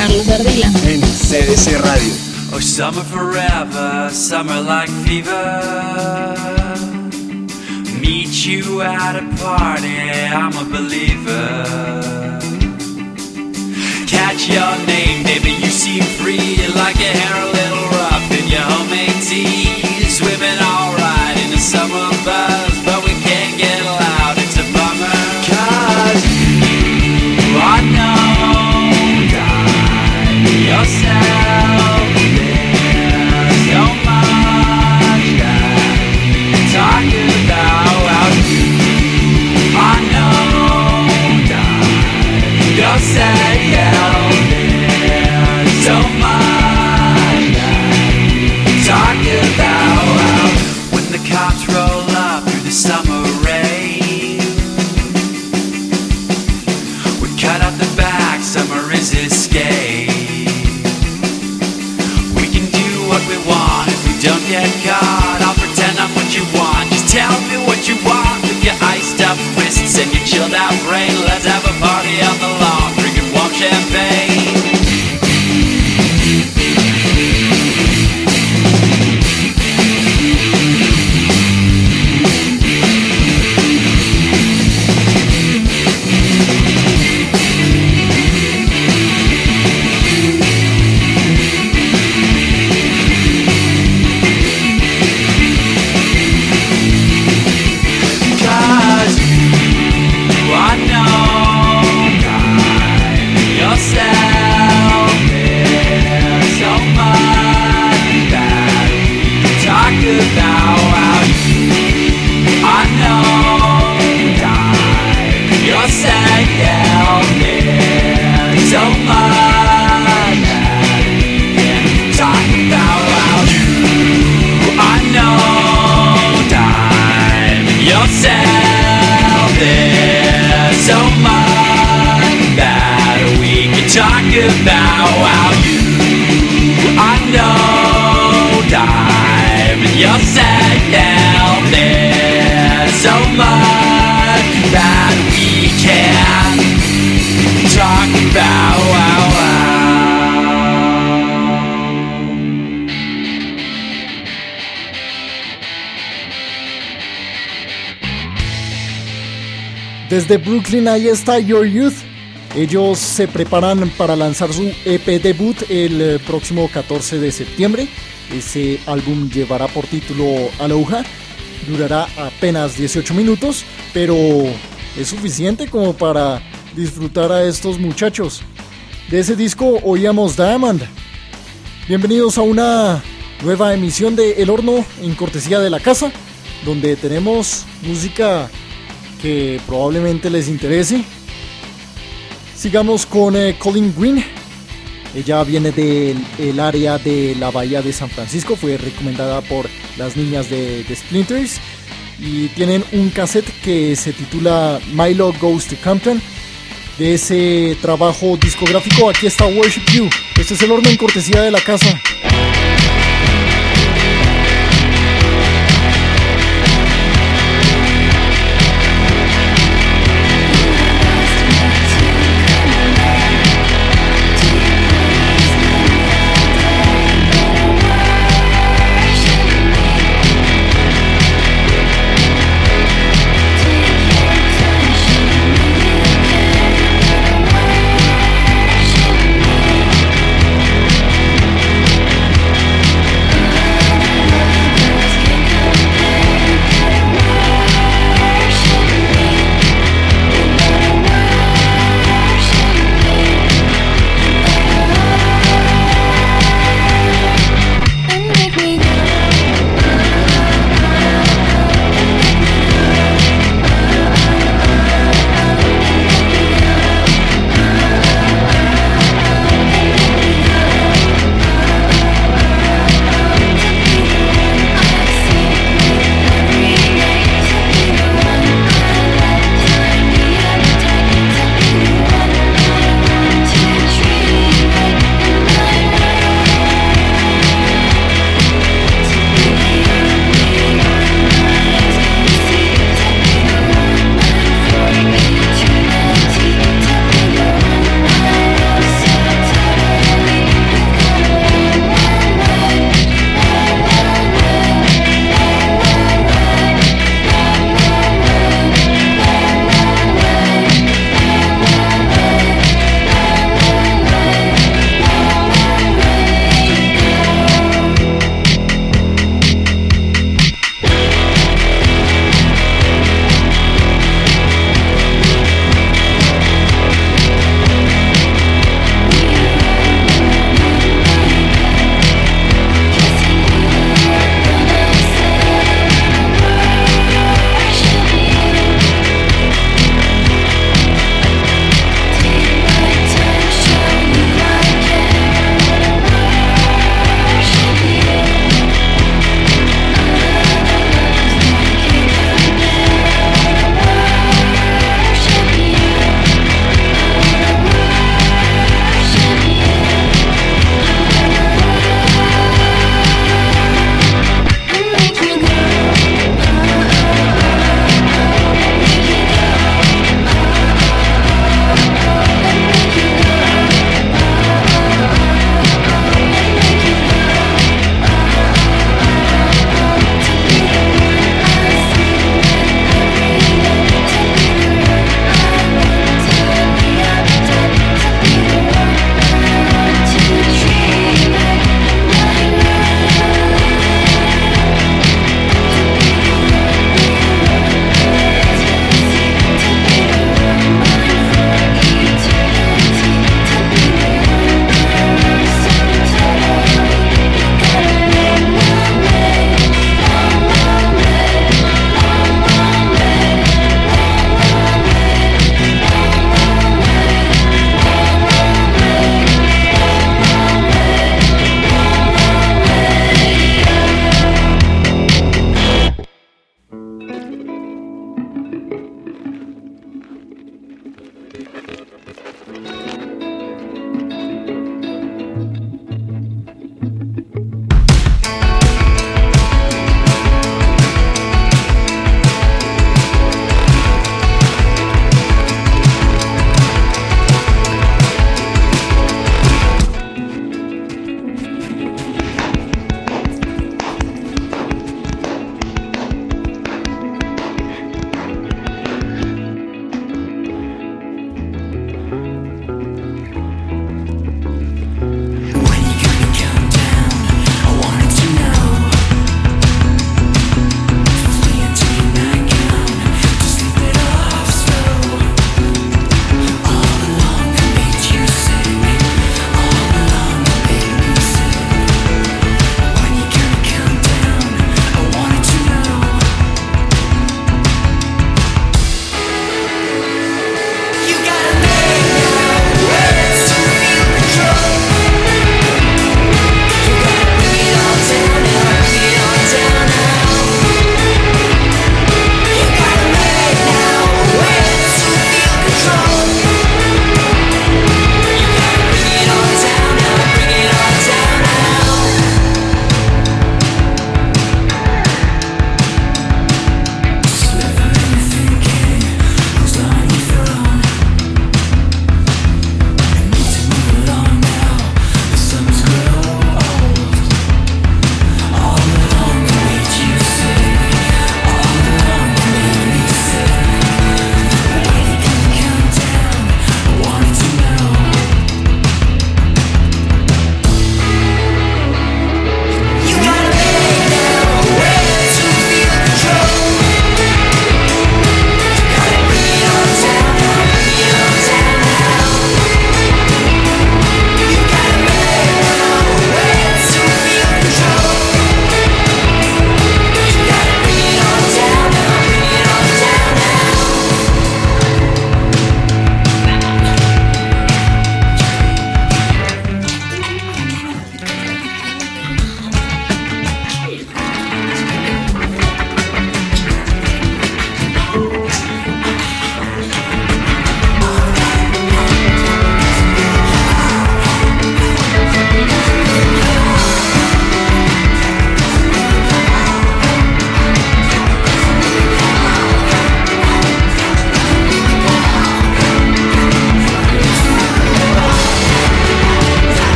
Carlos Ardila en CDC Radio. Oh, summer forever, summer like fever. Meet you at a party, I'm a believer. Catch your name, baby, you seem free. You like your hair a little rough in your homemade tea. Swimming alright in the summer buzz, but we can't get loud, it's a bummer. 'Cause you are known by yourself. There's so much that we talk about. You are known by yourself. There's so much that we talk about. When the cops roll up through the summer rain, we cut out the back, summer is escape. We can do what we want if we don't get caught. I'll pretend I'm what you want, just tell me what you want. With your iced up wrists and your chilled out brain, let's have a party on the lawn, drinking warm champagne. Desde Brooklyn, ahí está Your Youth. Ellos se preparan para lanzar su EP debut el próximo 14 de septiembre. Ese álbum llevará por título Aloha. Durará apenas 18 minutos, pero es suficiente como para disfrutar a estos muchachos. De ese disco oíamos Diamond. Bienvenidos a una nueva emisión de El Horno en cortesía de la casa, donde tenemos música que probablemente les interese. Sigamos con Colleen Green. Ella viene del área de la bahía de San Francisco. Fue recomendada por las niñas de Splinters. Y tienen un cassette que se titula Milo Goes to Compton. De ese trabajo discográfico, aquí está Worship You. Este es El Horno en cortesía de la casa.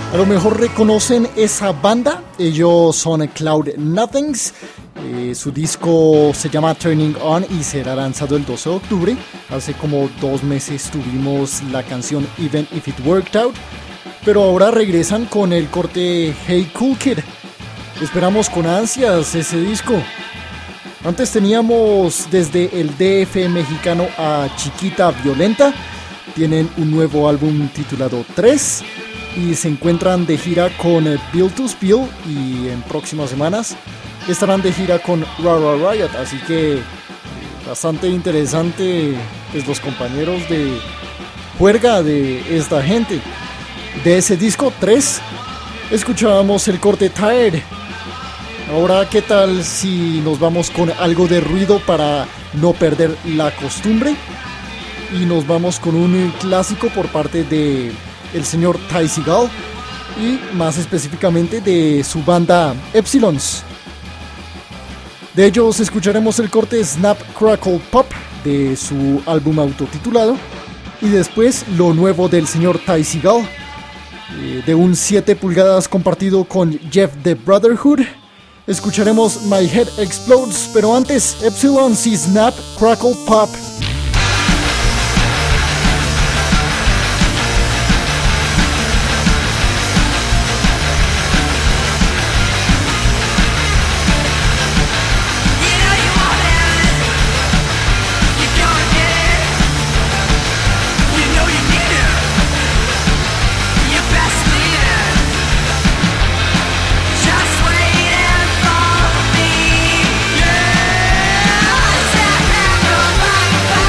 A lo mejor reconocen esa banda, ellos son Cloud Nothings, su disco se llama Turning On y será lanzado el 12 de octubre. Hace como 2 meses tuvimos la canción Even If It Worked Out, pero ahora regresan con el corte Hey Cool Kid. Esperamos con ansias ese disco. Antes teníamos desde el DF mexicano a Chiquita Violenta, tienen un nuevo álbum titulado 3 y se encuentran de gira con Bill to Spill y en próximas semanas estarán de gira con Ra Riot, así que bastante interesante pues, los compañeros de juerga de esta gente. De ese disco 3 escuchábamos el corte Tired. Ahora, ¿qué tal si nos vamos con algo de ruido para no perder la costumbre? Y nos vamos con un clásico por parte de el señor Ty Segall y más específicamente de su banda Epsilons. De ellos escucharemos el corte Snap Crackle Pop de su álbum autotitulado y después lo nuevo del señor Ty Segall, de un 7 pulgadas compartido con Jeff the Brotherhood. Escucharemos My Head Explodes, pero antes Epsilons y Snap Crackle Pop. Bye.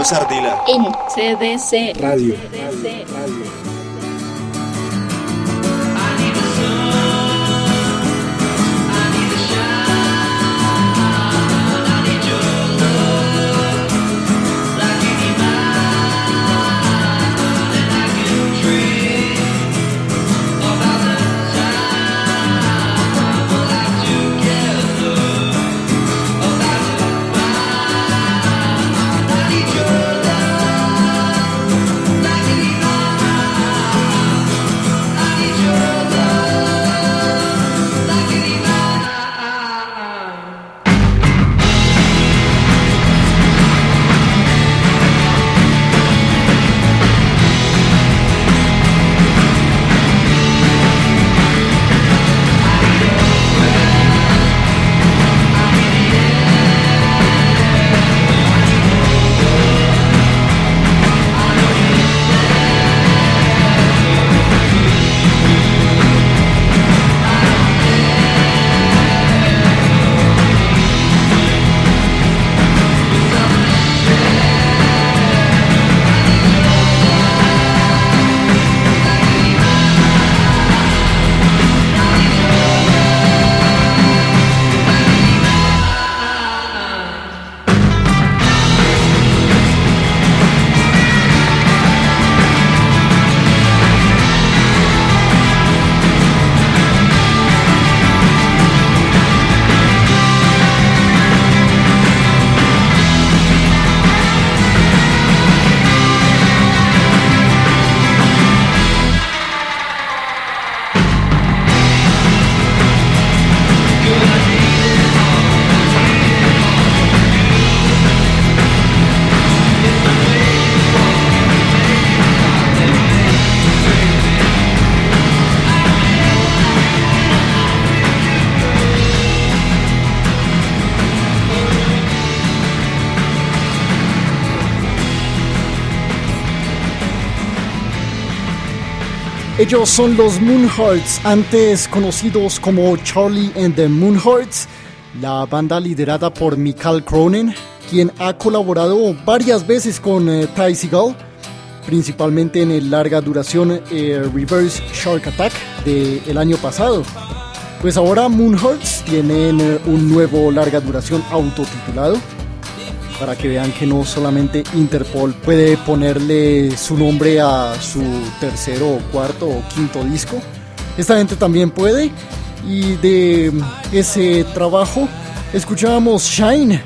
Carlos Ardila en CDC Radio. Ellos son los Moonhearts, antes conocidos como Charlie and the Moonhearts, la banda liderada por Michael Cronin, quien ha colaborado varias veces con Ty Segall, principalmente en el larga duración Reverse Shark Attack del año pasado. Pues ahora Moonhearts tienen un nuevo larga duración autotitulado, para que vean que no solamente Interpol puede ponerle su nombre a su tercero, cuarto o quinto disco. Esta gente también puede. Y de ese trabajo escuchábamos Shine.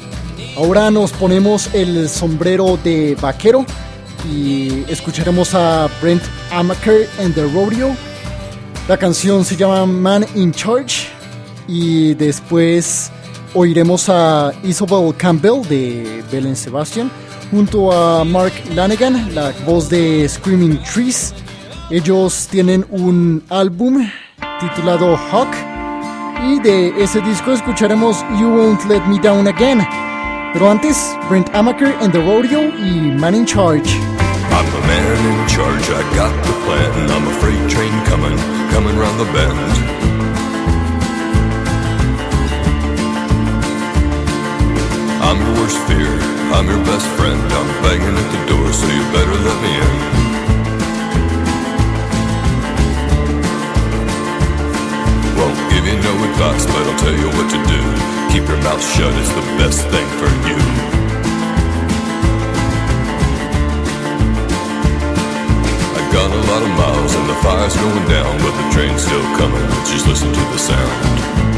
Ahora nos ponemos el sombrero de vaquero y escucharemos a Brent Amaker and the Rodeo. La canción se llama Man in Charge. Y después oiremos a Isobel Campbell de Bell & Sebastian junto a Mark Lanegan, la voz de Screaming Trees. Ellos tienen un álbum titulado Hawk y de ese disco escucharemos You Won't Let Me Down Again. Pero antes, Brent Amaker and the Rodeo y Man in Charge. I'm the man in charge, I got the plan. I'm a freight train coming round the bend. I'm your worst fear, I'm your best friend. I'm banging at the door, so you better let me in. Won't give you no advice, but I'll tell you what to do. Keep your mouth shut, it's the best thing for you. I've gone a lot of miles and the fire's going down, but the train's still coming, just listen to the sound.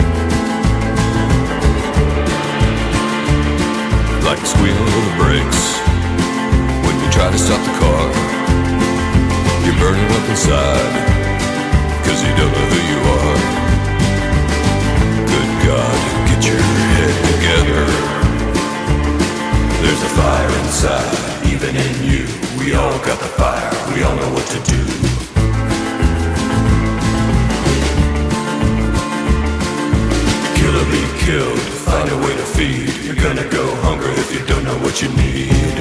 Like the squeal of the brakes when you try to stop the car. You're burning up inside, cause you don't know who you are. Good God, get your head together. There's a fire inside, even in you. We all got the fire, we all know what to do. Kill or be killed, find a way to feed. You're gonna go hungry if you don't know what you need.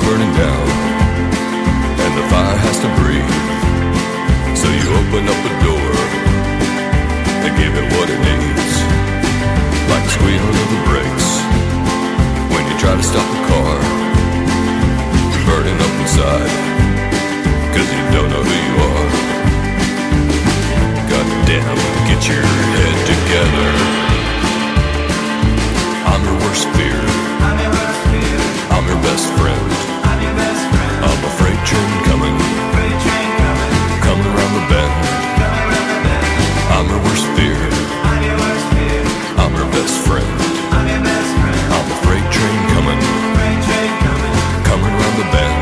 burning down, and the fire has to breathe. So you open up the door and give it what it needs, like the squealing of the brakes when you try to stop the car. You're burning up inside, 'cause you don't know who you are. Goddamn, get your head together. I'm your worst fear. I'm your best friend. I'm a freight train coming around the bend. I'm your worst fear. I'm your best friend. I'm a freight train coming around the bend.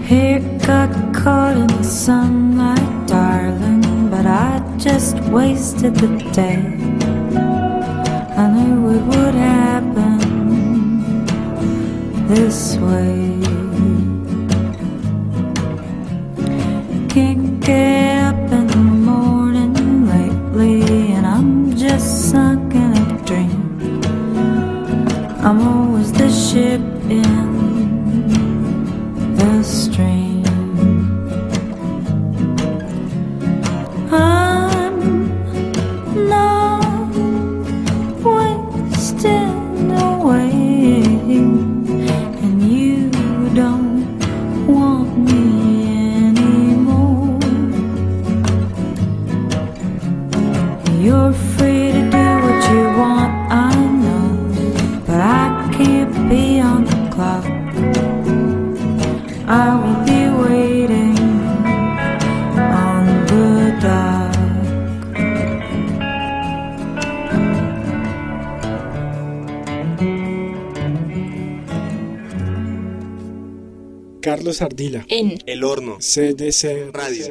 Hair got caught in the sunlight, darling, but I just wasted the day. I knew it would happen this way. Can't get up in the morning lately, and I'm just sunk in a dream. I'm always the ship in the stream. I'm not wasting away, and you don't want me anymore. You're free to do what you want, I know, but I can't be on the clock. I will be waiting on the dock. Carlos Ardila En El Horno CDC Radio.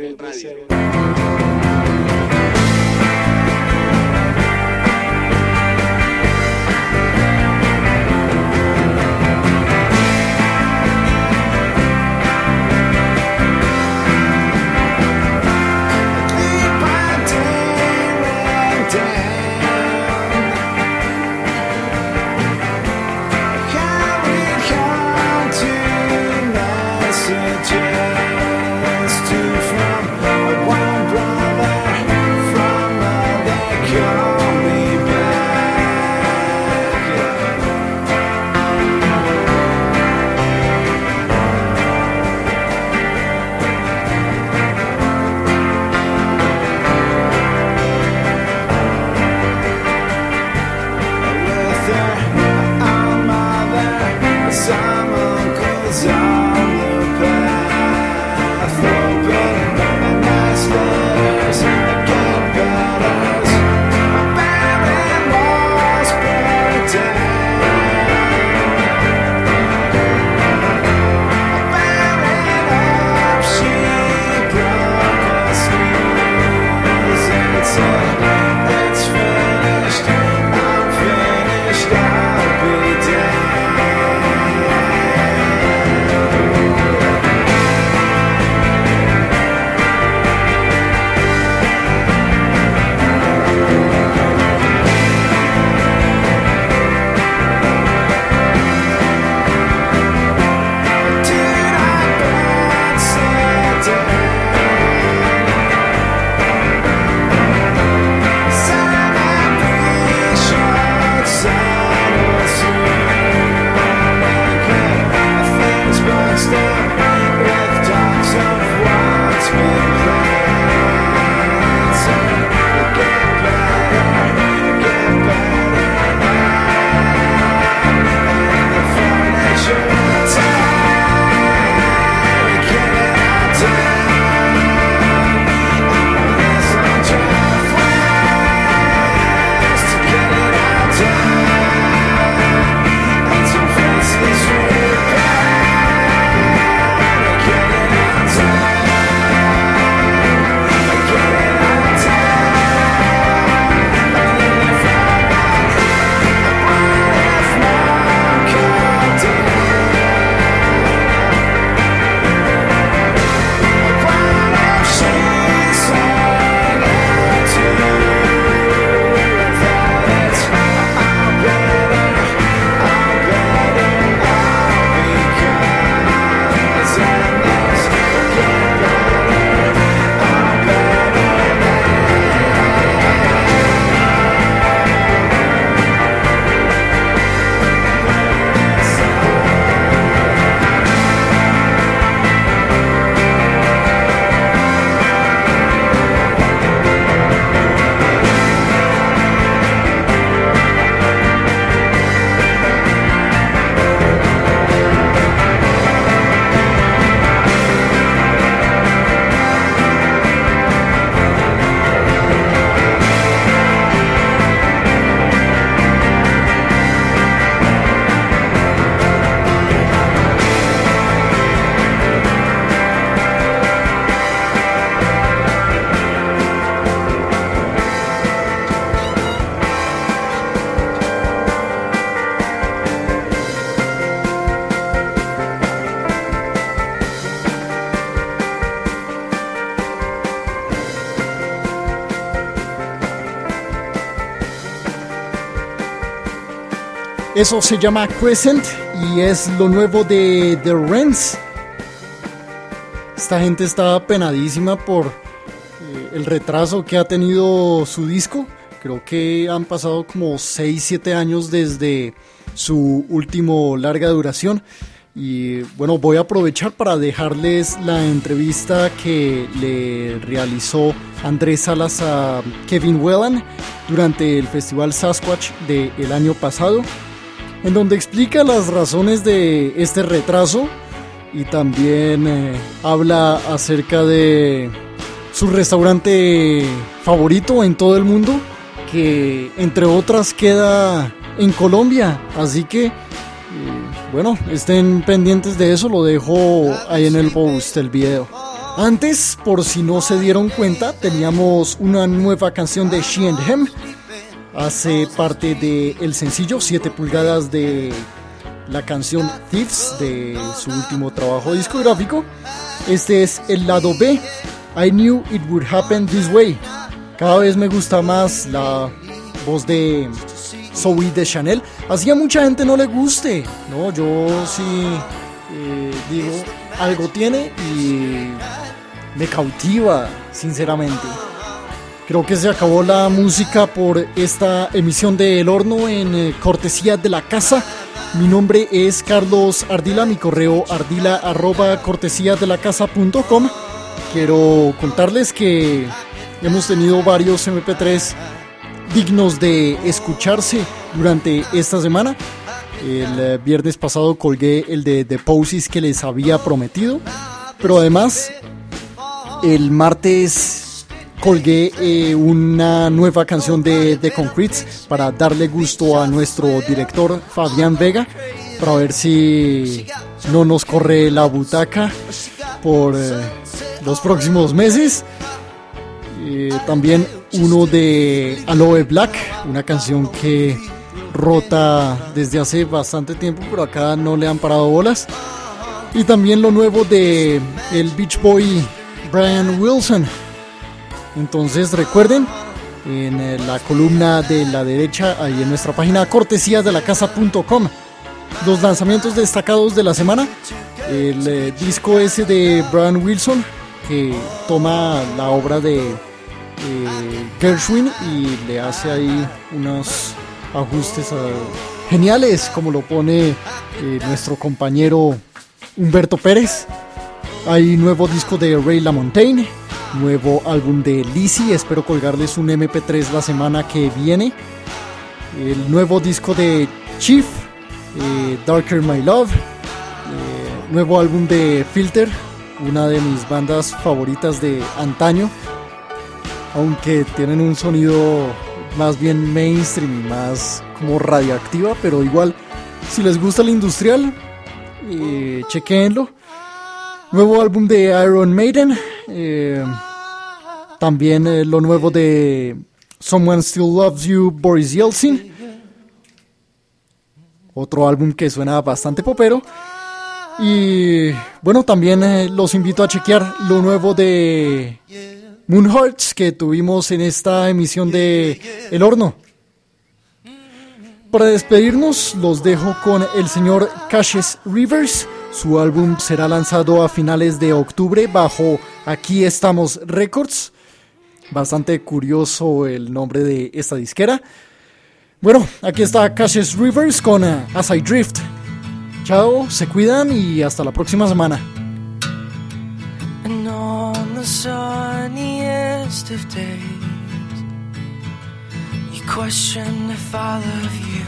From a one Eso se llama Crescent y es lo nuevo de The Wrens. Esta gente está penadísima por el retraso que ha tenido su disco. Creo que han pasado como 6-7 años desde su último larga duración. Y bueno, voy a aprovechar para dejarles la entrevista que le realizó Andrés Salas a Kevin Whelan durante el Festival Sasquatch del año pasado, en donde explica las razones de este retraso y también habla acerca de su restaurante favorito en todo el mundo, que entre otras queda en Colombia. Así que bueno, estén pendientes de eso, lo dejo ahí en el post del video. Antes, por si no se dieron cuenta, teníamos una nueva canción de She and Him. Hace parte del sencillo 7 pulgadas de la canción Thieves de su último trabajo discográfico. Este es el lado B, I Knew It Would Happen This Way. Cada vez me gusta más la voz de Zoe Deschanel. Así a mucha gente no le guste, ¿no? Yo sí digo, algo tiene y me cautiva, sinceramente. Creo que se acabó la música por esta emisión de El Horno en cortesía de la casa. Mi nombre es Carlos Ardila, mi correo ardila@cortesiadelacasa.com. Quiero contarles que hemos tenido varios MP3 dignos de escucharse durante esta semana. El viernes pasado colgué el de The Posies que les había prometido, pero además el martes colgué una nueva canción de The Concretes para darle gusto a nuestro director Fabián Vega, para ver si no nos corre la butaca por los próximos meses. También uno de Aloe Black, una canción que rota desde hace bastante tiempo, pero acá no le han parado bolas. Y también lo nuevo de el Beach Boy Brian Wilson. Entonces recuerden, en la columna de la derecha, ahí en nuestra página cortesiadelacasa.com, los lanzamientos destacados de la semana. El disco ese de Brian Wilson, que toma la obra de Gershwin y le hace ahí unos ajustes geniales, como lo pone nuestro compañero Humberto Pérez. Hay nuevo disco de Ray LaMontagne, nuevo álbum de Lizzy, espero colgarles un MP3 la semana que viene. El nuevo disco de Chief, Darker My Love, nuevo álbum de Filter, una de mis bandas favoritas de antaño, aunque tienen un sonido más bien mainstream y más como radioactiva, pero igual, si les gusta el industrial, chequéenlo. Nuevo álbum de Iron Maiden, también lo nuevo de Someone Still Loves You, Boris Yeltsin, otro álbum que suena bastante popero. Y bueno, también los invito a chequear lo nuevo de Moonhearts que tuvimos en esta emisión de El Horno. Para despedirnos, los dejo con el señor Cassius Rivers. Su álbum será lanzado a finales de octubre bajo Aquí Estamos Records. Bastante curioso el nombre de esta disquera. Bueno, aquí está Cassius Rivers con As I Drift. Chao, se cuidan y hasta la próxima semana. And on the sunniest of days, you question if I love you.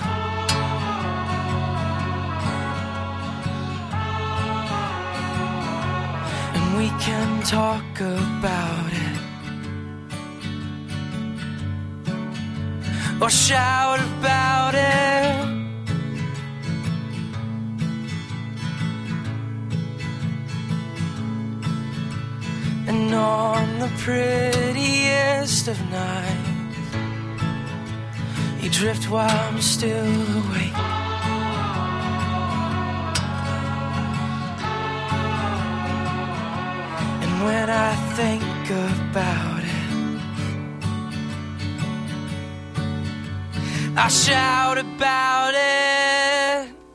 And we can talk about it, or shout about it. And on the prettiest of nights, you drift while I'm still awake. And when I think about it, I shout about it.